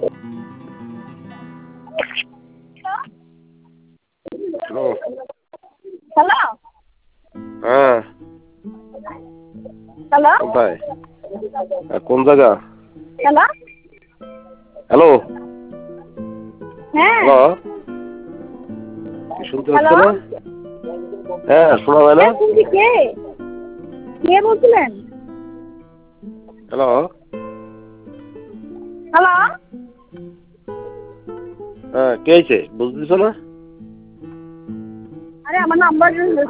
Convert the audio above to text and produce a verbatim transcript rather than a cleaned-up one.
hello hello হ্যাঁ hello কোথায় আহ, কোন জায়গা হ্যালো হ্যালো হ্যাঁ হ্যালো কি শুনতে হ্যালো হচ্ছে না হ্যাঁ শোনা যায় না হ্যাঁ শুনছি কে কে বলছিলেন হ্যালো হ্যালো হ্যাঁ কে আইছে বুঝতেছ না আরে আমার নাম্বার